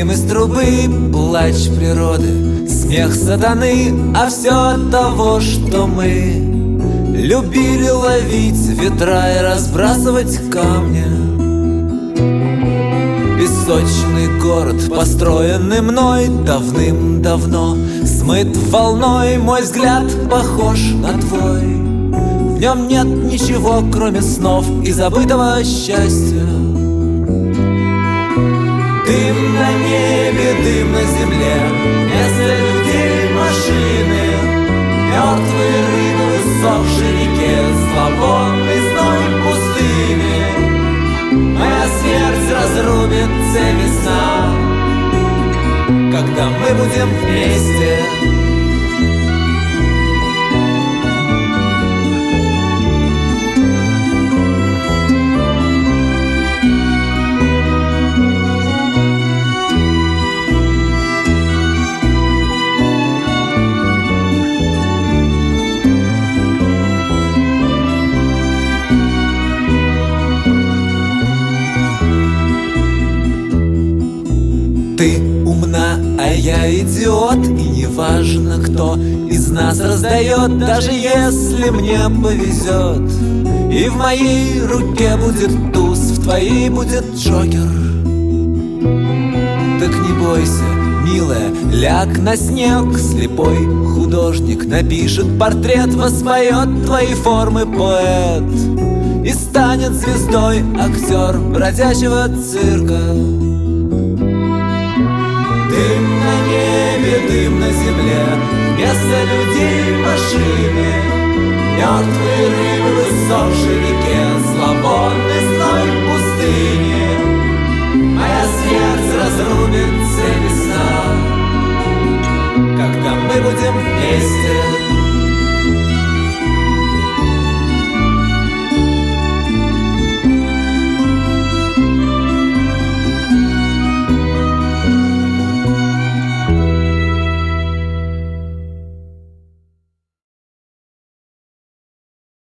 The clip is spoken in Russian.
Дым из трубы, плач природы, смех сатаны, а все от того, что мы любили ловить ветра и разбрасывать камни. Песочный город, построенный мной давным-давно, смыт волной, мой взгляд похож на твой. В нем нет ничего, кроме снов и забытого счастья. Дым на небе, дым на земле, вместо людей машины, мертвые рыбы в иссохшей реке, зловонный зной пустыни. Моя смерть разрубит цепи сна, когда мы будем вместе. Ты умна, а я идиот, и неважно, кто из нас раздает, даже если мне повезет. И в моей руке будет туз, в твоей будет джокер. Так не бойся, милая, ляг на снег. Слепой художник напишет портрет, воспоет твои формы поэт и станет звездой актер бродячего цирка. Дым на небе, дым на земле, вместо людей машины, мертвые рыбы в иссохшей реке, зловонный зной пустыни. Моя смерть разрубит цепи сна, когда мы будем вместе.